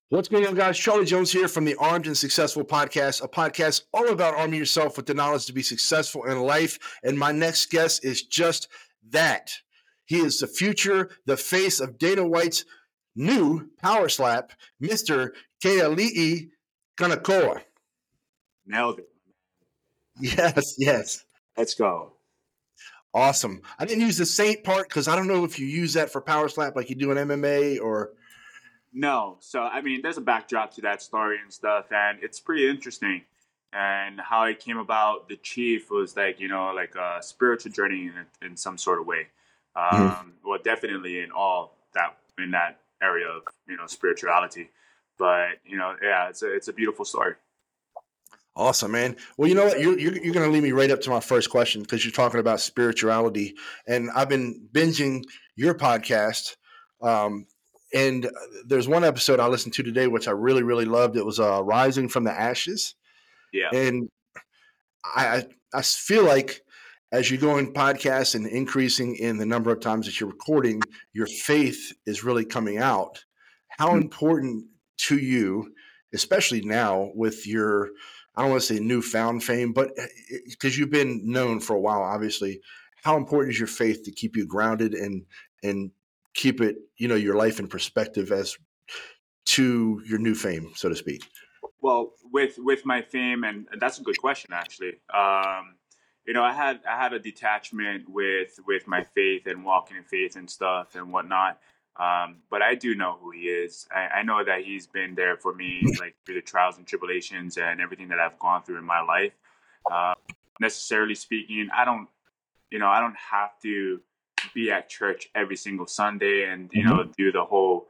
What's going on, guys? Charlie Jones here from the Armed and Successful Podcast, a podcast all about arming yourself with the knowledge to be successful in life. And my next guest is just that. He is the future, the face of Dana White's new Power Slap, Mr. Keali'i Kanakoa. Nailed it. Yes. Let's go. Awesome. I didn't use the Saint part because I don't know if you use that for Power Slap like you do in MMA or... No. So, I mean, there's a backdrop to that story and stuff, and it's pretty interesting. And how it came about, the chief was like a spiritual journey in some sort of way. Well, definitely in that area of, spirituality. But, it's a beautiful story. Awesome, man. Well, you know what? You're going to lead me right up to my first question because you're talking about spirituality. And I've been binging your podcast. And there's one episode I listened to today, which I really, really loved. It was Rising from the Ashes. Yeah. And I feel like as you go in podcasts and increasing in the number of times that you're recording, your faith is really coming out. How important to you, especially now with your, I don't want to say newfound fame, but because you've been known for a while, obviously, how important is your faith to keep you grounded and keep it, your life in perspective as to your new fame, so to speak? Well, with my fame, and that's a good question, actually. I had a detachment with my faith and walking in faith and stuff and whatnot. But I do know who he is. I know that he's been there for me, like through the trials and tribulations and everything that I've gone through in my life. Necessarily speaking, I don't have to be at church every single Sunday and, do the whole,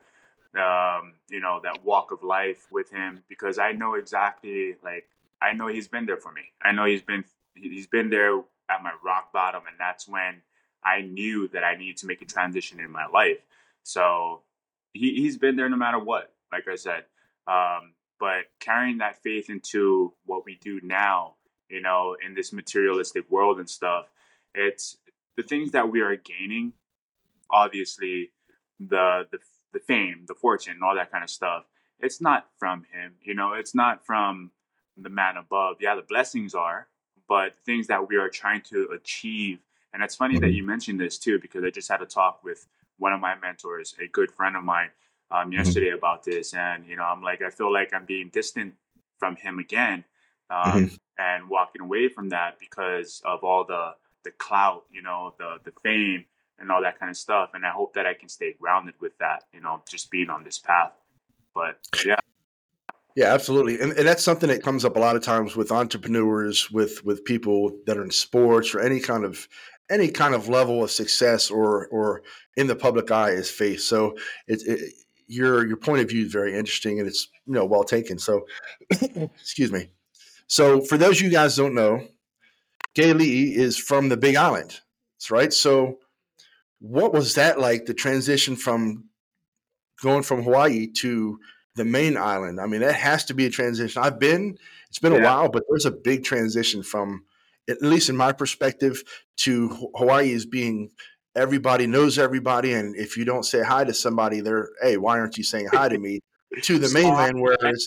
that walk of life with him, because I know exactly, I know he's been there for me. I know he's been there at my rock bottom. And that's when I knew that I needed to make a transition in my life. So he's been there no matter what, like I said. But carrying that faith into what we do now, in this materialistic world and stuff, it's the things that we are gaining, obviously, the fame, the fortune, all that kind of stuff. It's not from him, it's not from the man above. Yeah, the blessings are, but things that we are trying to achieve. And it's funny that you mentioned this too, because I just had a talk with one of my mentors, a good friend of mine, yesterday about this. And, I'm like, I feel like I'm being distant from him again, and walking away from that because of all the clout, the fame and all that kind of stuff. And I hope that I can stay grounded with that, just being on this path. But yeah. Yeah, absolutely. And that's something that comes up a lot of times with entrepreneurs, with people that are in sports or any kind of level of success or in the public eye is faith. So your point of view is very interesting and it's, well taken. So excuse me. So for those of you guys don't know, Keali'i is from the Big Island. That's right. So what was that like, the transition from going from Hawaii to the main island? I mean, that has to be a transition. It's been a while, but there's a big transition from, at least in my perspective, to Hawaii as being everybody knows everybody. And if you don't say hi to somebody, hey, why aren't you saying hi to me? To the mainland,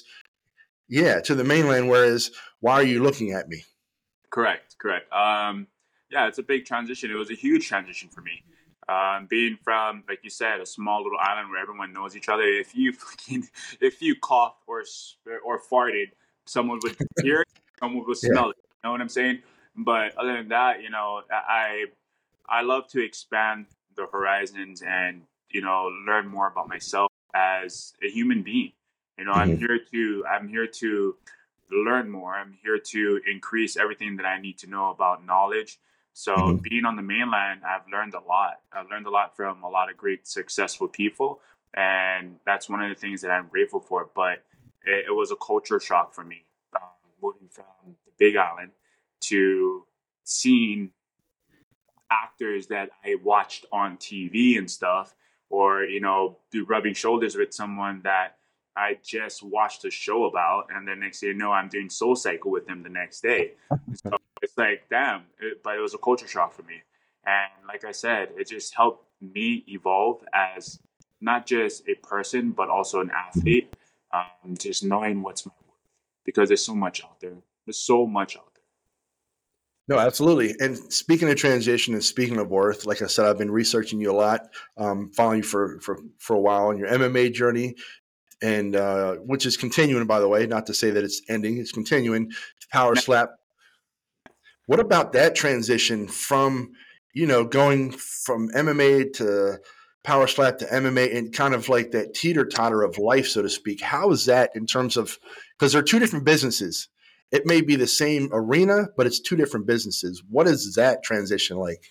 whereas, why are you looking at me? Correct. Yeah, it's a big transition. It was a huge transition for me. Being from, like you said, a small little island where everyone knows each other. If you coughed or farted, someone would hear it, someone would smell it. You know what I'm saying? But other than that, I love to expand the horizons and learn more about myself as a human being. I'm here to learn more. I'm here to increase everything that I need to know about knowledge. So being on the mainland, I've learned a lot. I've learned a lot from a lot of great, successful people. And that's one of the things that I'm grateful for. But it was a culture shock for me, moving from the Big Island to seeing actors that I watched on TV and stuff, or, do rubbing shoulders with someone that I just watched a show about. And then next thing you know, I'm doing Soul Cycle with them the next day. So it's like, damn, but it was a culture shock for me. And like I said, it just helped me evolve as not just a person, but also an athlete. Just knowing what's my worth, because there's so much out there. There's so much out there. No, absolutely. And speaking of transition and speaking of worth, like I said, I've been researching you a lot, following you for a while on your MMA journey, and which is continuing, by the way. Not to say that it's ending; it's continuing. Power Slap. What about that transition from, going from MMA to Power Slap to MMA and kind of like that teeter totter of life, so to speak? How is that in terms of, because they're two different businesses? It may be the same arena, but it's two different businesses. What is that transition like?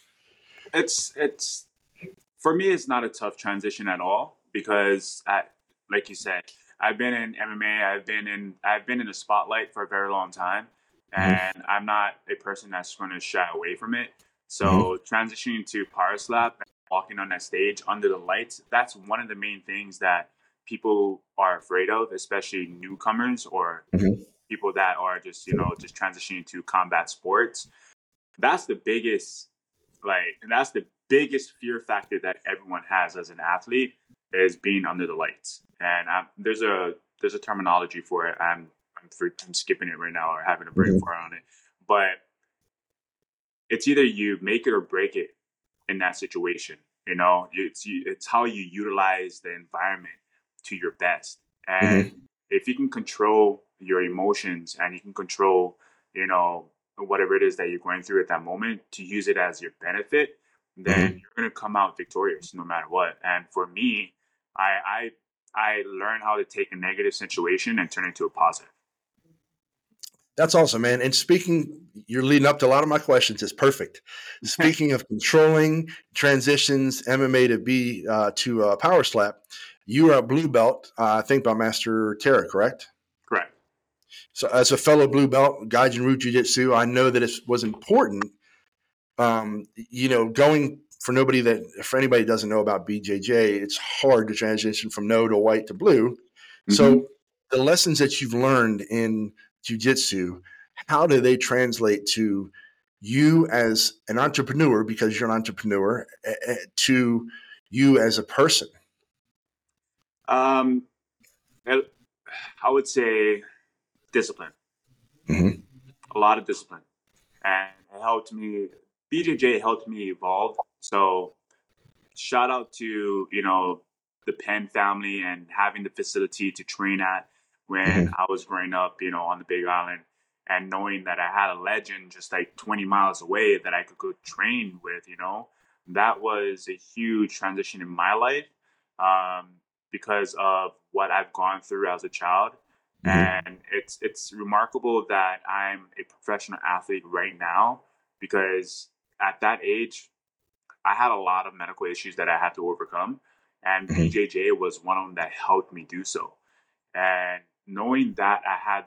It's for me, it's not a tough transition at all because, like you said, I've been in MMA. I've been in the spotlight for a very long time, Mm-hmm. and I'm not a person that's going to shy away from it. Mm-hmm. So transitioning to Power Slap and walking on that stage under the lights, that's one of the main things that people are afraid of, especially newcomers or Mm-hmm. people that are just transitioning to combat sports. That's the biggest that's the biggest fear factor that everyone has as an athlete is being under the lights. And there's a terminology for it. I'm skipping it right now or having a brain Mm-hmm. fart on it. But it's either you make it or break it in that situation. It's how you utilize the environment to your best. And Mm-hmm. if you can control your emotions and you can control, you know, whatever it is that you're going through at that moment to use it as your benefit, then Mm-hmm. you're going to come out victorious no matter what. And for me, I I learned how to take a negative situation and turn it into a positive. That's awesome, man. And speaking, you're leading up to a lot of my questions. It's perfect. Speaking of controlling transitions, MMA to B to Power Slap, you are a blue belt, I think, by Master Terra, correct? Correct. So, as a fellow blue belt, Gaijin Root Jiu Jitsu, I know that it was important. Going for anybody who doesn't know about BJJ, it's hard to transition from no to white to blue. Mm-hmm. So, the lessons that you've learned in jujitsu, how do they translate to you as an entrepreneur, because you're an entrepreneur, to you as a person? Um, I would say discipline, Mm-hmm. a lot of discipline, and it helped me. BJJ helped me evolve. So shout out to the Penn family and having the facility to train at when Mm-hmm. I was growing up, on the Big Island, and knowing that I had a legend just like 20 miles away that I could go train with. That was a huge transition in my life, um, because of what I've gone through as a child. Mm-hmm. And it's remarkable that I'm a professional athlete right now because at that age I had a lot of medical issues that I had to overcome, and Mm-hmm. BJJ was one of them that helped me do so. And knowing that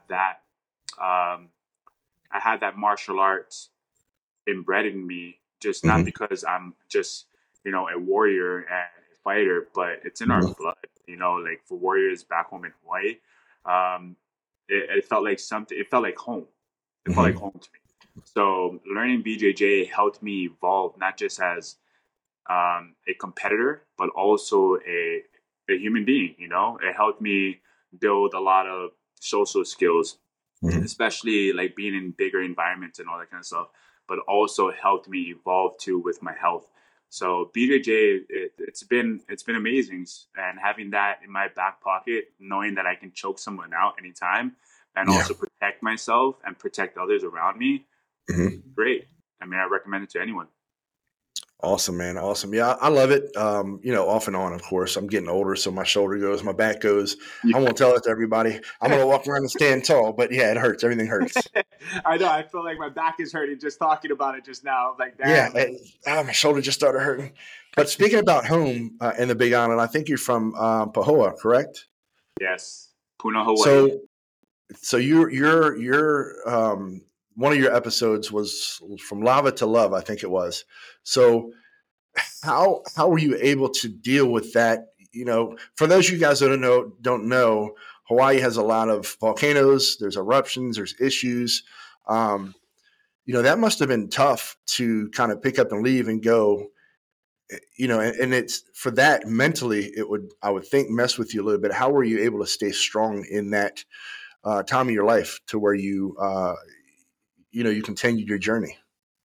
um, I had that martial arts inbred in me, just not Mm-hmm. because I'm just a warrior and a fighter, but it's in our Mm-hmm. blood. Like for warriors back home in Hawaii, um, it felt like something. It felt like home. It felt like Mm-hmm. home to me. So learning BJJ helped me evolve, not just as a competitor, but also a human being. It helped me build a lot of social skills, Mm-hmm. especially like being in bigger environments and all that kind of stuff. But also helped me evolve too with my health. So BJJ, it's been amazing, and having that in my back pocket, knowing that I can choke someone out anytime, and Yeah. also protect myself and protect others around me, Mm-hmm. great. I mean, I recommend it to anyone. Awesome, man. Awesome. Yeah, I love it. Off and on, of course. I'm getting older, so my shoulder goes, my back goes. I won't tell it to everybody. I'm going to walk around and stand tall, but yeah, it hurts. Everything hurts. I know. I feel like my back is hurting just talking about it just now. Like, Yeah, damn. my shoulder just started hurting. But speaking about home in the Big Island, I think you're from Pahoa, correct? Yes. Puna, Hawaii. So, so one of your episodes was from lava to love, I think it was. So, how were you able to deal with that? For those of you guys that don't know, Hawaii has a lot of volcanoes. There's eruptions. There's issues. Um, that must have been tough to kind of pick up and leave and go. and it's for that mentally, I would think, mess with you a little bit. How were you able to stay strong in that time of your life to where you continued your journey?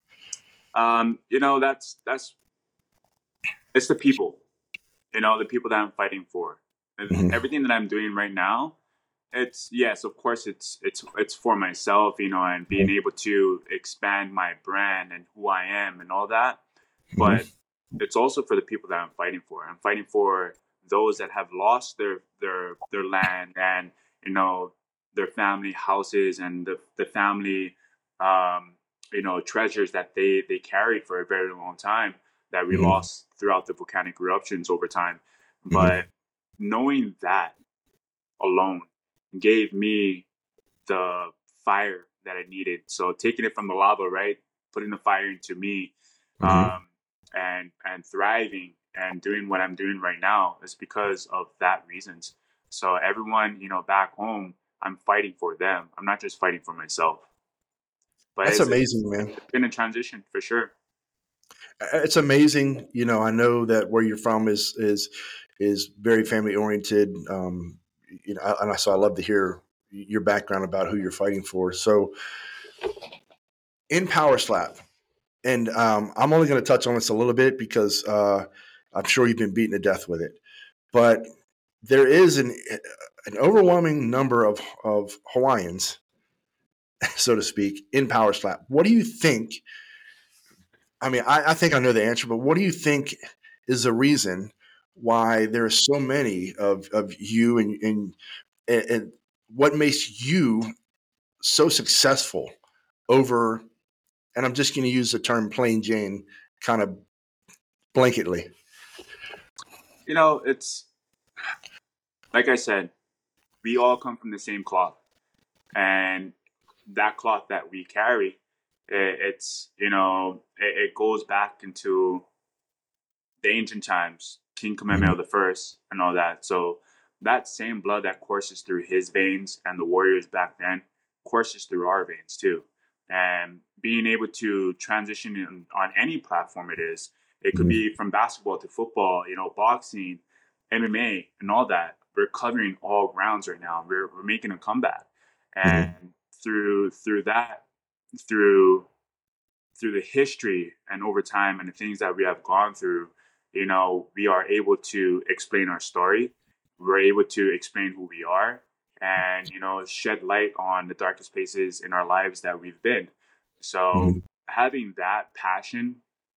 That's it's the people, the people that I'm fighting for. And Hmm. everything that I'm doing right now, it's yes, of course, it's for myself, and being able to expand my brand and who I am and all that. Hmm. But it's also for the people that I'm fighting for. I'm fighting for those that have lost their land and their family houses and the family treasures that they carried for a very long time that we Hmm. lost throughout the volcanic eruptions over time. Hmm. But knowing that alone gave me the fire that I needed. So taking it from the lava, right, putting the fire into me, Hmm. and thriving and doing what I'm doing right now is because of that reasons. So everyone, back home, I'm fighting for them. I'm not just fighting for myself. But That's it's amazing, man. it's been a transition for sure. It's amazing. I know that where you're from is very family oriented. So I love to hear your background about who you're fighting for. So in Power Slap, and I'm only going to touch on this a little bit because I'm sure you've been beaten to death with it. But there is an overwhelming number of Hawaiians, so to speak, in Power Slap. What do you think? I mean, I think I know the answer, but what do you think is the reason why there are so many of you and what makes you so successful over? And I'm just going to use the term plain Jane kind of blanketly. It's like I said, we all come from the same cloth, and that cloth that we carry, it goes back into the ancient times, King Mm-hmm. Kamehameha the First, and all that. So that same blood that courses through his veins and the warriors back then courses through our veins too. And being able to transition on any platform it could Mm-hmm. be from basketball to football, boxing, MMA, and all that. We're covering all grounds right now. We're making a comeback, Mm-hmm. and through that, through through the history and over time and the things that we have gone through, we are able to explain our story. We're able to explain who we are and, shed light on the darkest places in our lives that we've been. So Mm-hmm. having that passion,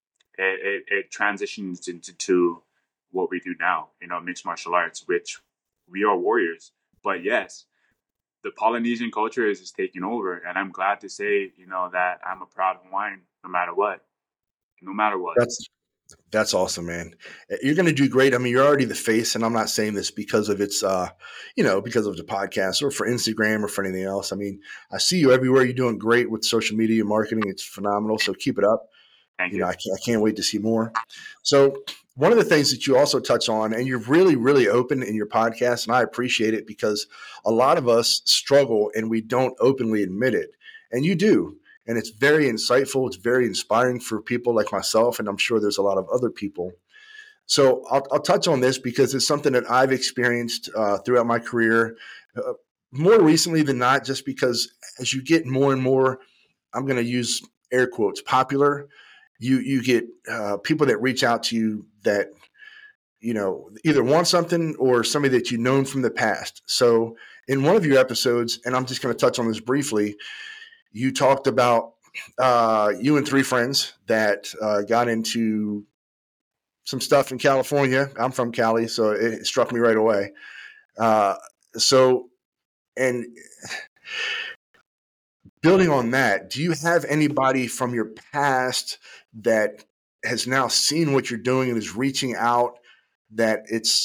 it transitions into what we do now, mixed martial arts, which we are warriors. But yes, the Polynesian culture is taking over, and I'm glad to say, that I'm a proud Hawaiian, no matter what, no matter what. That's awesome, man. You're going to do great. I mean, you're already the face, and I'm not saying this because of because of the podcast or for Instagram or for anything else. I mean, I see you everywhere. You're doing great with social media marketing. It's phenomenal. So keep it up. Thank you. I can't wait to see more. So one of the things that you also touch on, and you're really, really open in your podcast, and I appreciate it because a lot of us struggle and we don't openly admit it, and you do. And it's very insightful. It's very inspiring for people like myself, and I'm sure there's a lot of other people. So I'll touch on this because it's something that I've experienced throughout my career, uh, more recently than not, just because as you get more and more, I'm going to use air quotes, popular, you get people that reach out to you that either want something or somebody that you've known from the past. So in one of your episodes, and I'm just going to touch on this briefly, you talked about you and three friends that got into some stuff in California. I'm from Cali, so it struck me right away. Uh, so, and building on that, do you have anybody from your past that has now seen what you're doing and is reaching out that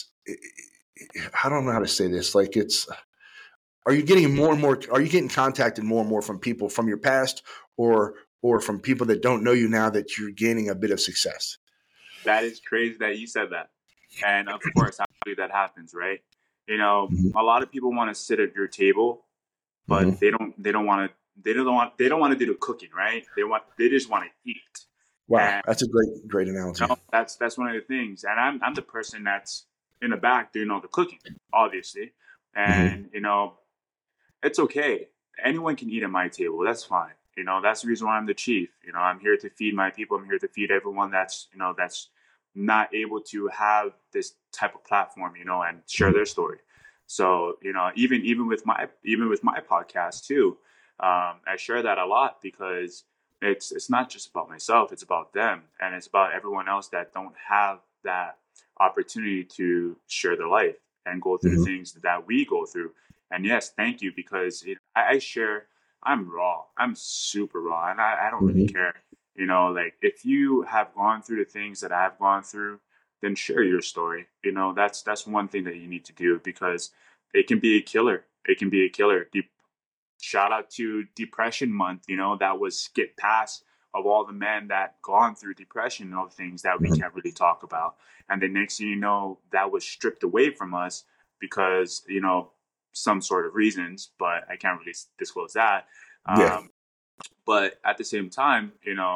I don't know how to say this. Like are you getting more and more, are you getting contacted more and more from people from your past or from people that don't know you now that you're gaining a bit of success? That is crazy that you said that. And of course, actually, that happens, right? Mm-hmm. A lot of people want to sit at your table, but Mm-hmm. they don't want to do the cooking, right? They just want to eat. Wow, that's a great analogy. No, that's one of the things, and I'm the person that's in the back doing all the cooking, obviously, Hmm. and it's okay. Anyone can eat at my table. That's fine. That's the reason why I'm the chief. I'm here to feed my people. I'm here to feed everyone that's not able to have this type of platform, and share their story. So, even with my podcast too, I share that a lot because it's not just about myself, it's about them, and it's about everyone else that don't have that opportunity to share their life and go through the Hmm. things that we go through. And yes, thank you, because I share. I'm raw. I'm super raw, and I don't really Hmm. care. Like, if you have gone through the things that I've gone through, then share your story. That's one thing that you need to do, because it can be a killer. It can be a killer. Shout out to Depression Month. That was skipped past of all the men that gone through depression and all the things that we Hmm. can't really talk about. And the next thing you know, that was stripped away from us because some sort of reasons, but I can't really disclose that. Yeah. But at the same time,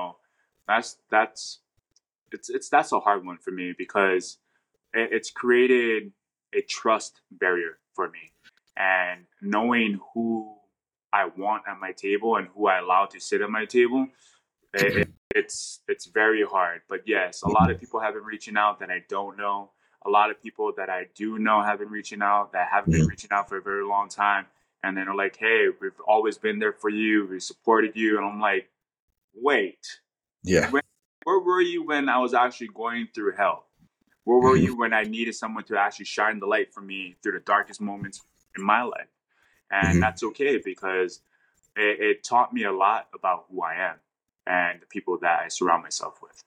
that's that's a hard one for me, because it's created a trust barrier for me, and knowing who I want at my table and who I allow to sit at my table, it's very hard. But yes, a lot of Hmm. people have been reaching out that I don't know. A lot of people that I do know have been reaching out, that haven't been Hmm. reaching out for a very long time, and then are like, "Hey, we've always been there for you. We supported you." And I'm like, "Wait, Yeah. when, where were you when I was actually going through hell? Where were Hmm. you when I needed someone to actually shine the light for me through the darkest moments in my life?" And Hmm. that's okay, because it taught me a lot about who I am and the people that I surround myself with.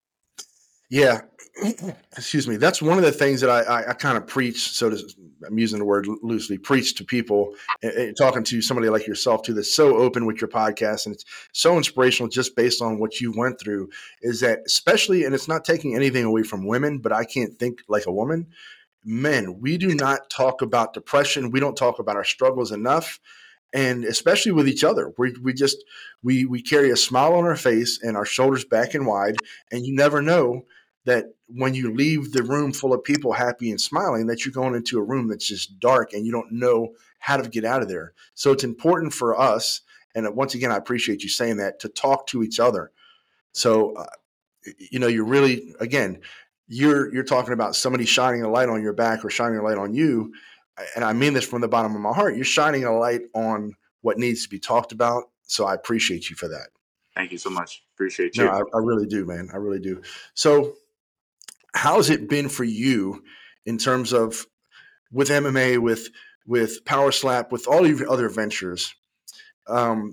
Yeah. Excuse me. That's one of the things that I kind of preach. I'm using the word loosely, preach to people, and talking to somebody like yourself too, that's so open with your podcast, and it's so inspirational just based on what you went through. Is that especially, and it's not taking anything away from women, but I can't think like a woman. Men, we do not talk about depression. We don't talk about our struggles enough, and especially with each other, we just we carry a smile on our face and our shoulders back and wide, and you never know that when you leave the room full of people happy and smiling, that you're going into a room that's just dark and you don't know how to get out of there. So it's important for us, and once again, I appreciate you saying that, to talk to each other. So you're really, again, you're talking about somebody shining a light on your back or shining a light on you, and I mean this from the bottom of my heart. You're shining a light on what needs to be talked about. So I appreciate you for that. Thank you so much. Appreciate No, you. I really do, man. I really do. So how's it been for you in terms of with MMA, with Power Slap, with all of your other ventures, um,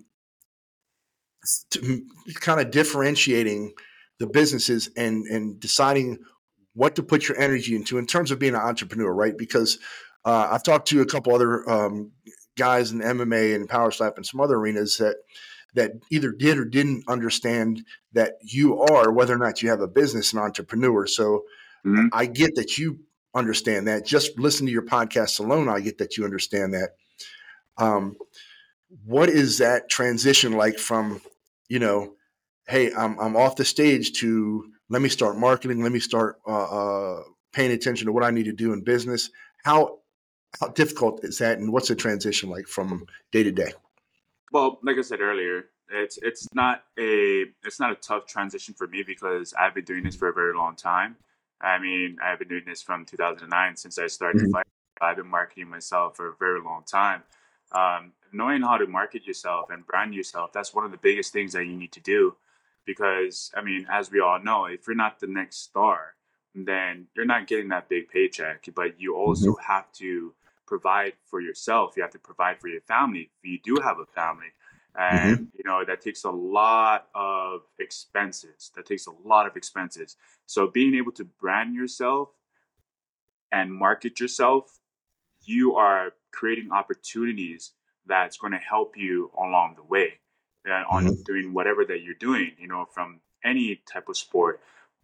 to kind of differentiating the businesses and deciding what to put your energy into in terms of being an entrepreneur, right? Because I've talked to a couple other guys in MMA and Power Slap and some other arenas that either did or didn't understand that you are, whether or not you have a business, an entrepreneur. So Hmm. I get that you understand that. Just listen to your podcast alone, I get that you understand that. Um, what is that transition like from, you know, hey, I'm off the stage to let me start marketing, let me start paying attention to what I need to do in business. How difficult is that, and what's the transition like from day to day? Well, like I said earlier, it's not a tough transition for me, because I've been doing this for a very long time. I mean, I've been doing this from 2009, since I started Hmm. fighting. I've been marketing myself for a very long time. Knowing how to market yourself and brand yourself, that's one of the biggest things that you need to do. Because, I mean, as we all know, if you're not the next star, then you're not getting that big paycheck. But you Hmm. also have to provide for yourself. You have to provide for your family if you do have a family. Hmm. And that takes a lot of expenses. That takes a lot of expenses. So being able to brand yourself and market yourself, you are creating opportunities that's going to help you along the way, on Hmm. doing whatever that you're doing, from any type of sport.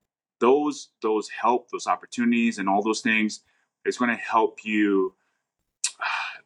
Those opportunities and all those things, it's going to help you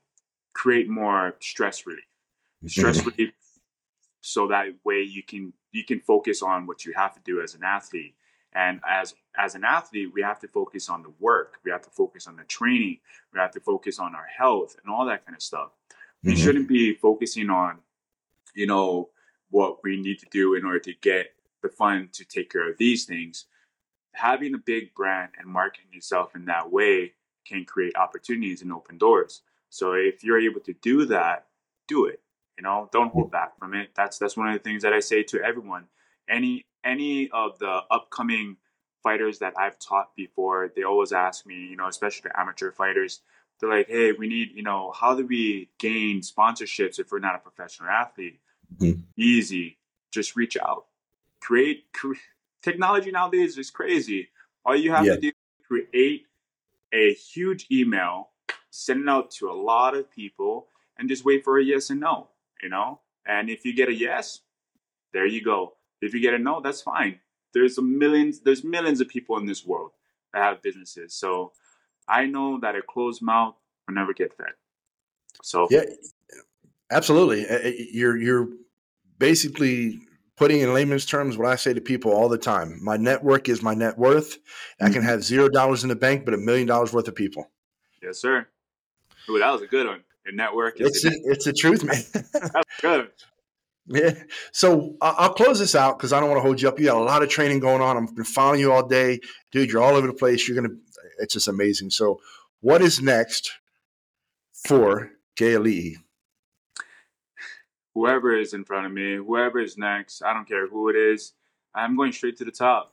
create more stress relief. Stress Hmm. relief, so that way you can focus on what you have to do as an athlete. And as an athlete, we have to focus on the work. We have to focus on the training. We have to focus on our health and all that kind of stuff. We shouldn't be focusing on, what we need to do in order to get the fund to take care of these things. Having a big brand and marketing yourself in that way can create opportunities and open doors. So if you're able to do that, do it. Don't hold back from it. That's one of the things that I say to everyone. Any of the upcoming fighters that I've taught before, they always ask me, especially the amateur fighters, they're like, hey, we need, how do we gain sponsorships if we're not a professional athlete? Easy. Just reach out. Create technology nowadays is crazy. All you have to do is create a huge email, send it out to a lot of people, and just wait for a yes and no, And if you get a yes, there you go. If you get a no, that's fine. There's millions of people in this world that have businesses. So I know that a closed mouth will never get fed. So yeah, absolutely. You're basically putting in layman's terms what I say to people all the time. My network is my net worth. I can have $0 in the bank, but $1 million worth of people. Yes, sir. Ooh, that was a good one. Your network is it's the truth, man. That's good. Yeah. So I'll close this out because I don't want to hold you up. You got a lot of training going on. I've been following you all day. Dude, you're all over the place. It's just amazing. So what is next for Jay Ali'i? Whoever is in front of me, whoever is next, I don't care who it is, I'm going straight to the top.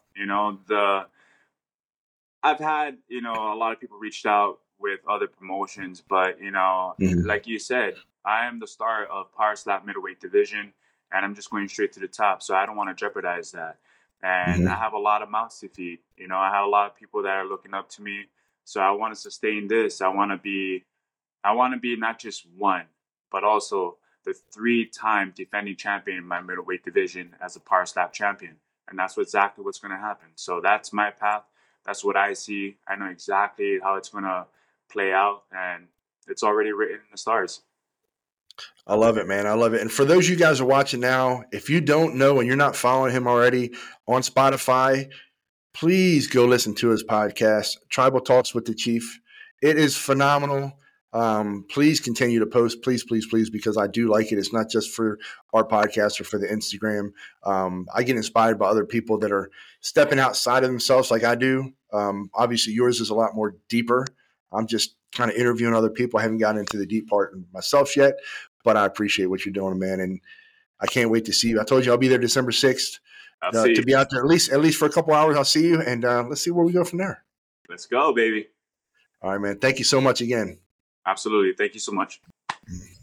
I've had, a lot of people reached out with other promotions, but, like you said, I am the star of Power Slap middleweight division, and I'm just going straight to the top. So I don't want to jeopardize that. And I have a lot of mouths to feed. I have a lot of people that are looking up to me. So I want to sustain this. I want to be not just one, but also the 3-time defending champion in my middleweight division as a Power Slap champion. And that's exactly what's going to happen. So that's my path. That's what I see. I know exactly how it's going to play out, and it's already written in the stars. I love it, man. I love it. And for those of you guys who are watching now, if you don't know and you're not following him already on Spotify, please go listen to his podcast, Tribal Talks with the Chief. It is phenomenal. Please continue to post, please, because I do like it. It's not just for our podcast or for the Instagram. I get inspired by other people that are stepping outside of themselves like I do. Obviously, yours is a lot more deeper. I'm just kind of interviewing other people. I haven't gotten into the deep part myself yet, but I appreciate what you're doing, man. And I can't wait to see you. I told you I'll be there December 6th to be out there at least for a couple hours. I'll see you, and let's see where we go from there. Let's go, baby. All right, man. Thank you so much again. Absolutely. Thank you so much.